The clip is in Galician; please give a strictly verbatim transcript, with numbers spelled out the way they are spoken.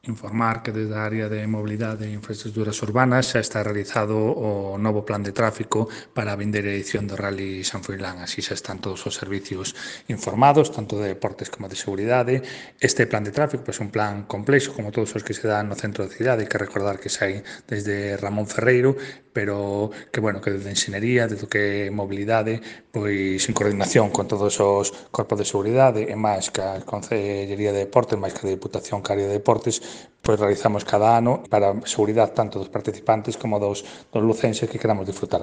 Informar que desde a área de mobilidade e infraestructuras urbanas xa está realizado o novo plan de tráfico para a vindeira edición do Rally San Froilán. Así xa están todos os servicios informados, tanto de deportes como de seguridade. Este plan de tráfico é pues, un plan complexo, como todos os que se dan no centro da cidade. Hai que recordar que sai desde Ramón Ferreiro, pero que, bueno, que desde Enxenería, desde o que é mobilidade, pois en coordinación con todos os corpos de seguridade e máis que a Concellería de Deportes, máis que a Diputación que a área de Deportes, pois realizamos cada ano para a seguridade tanto dos participantes como dos, dos lucenses que queramos disfrutar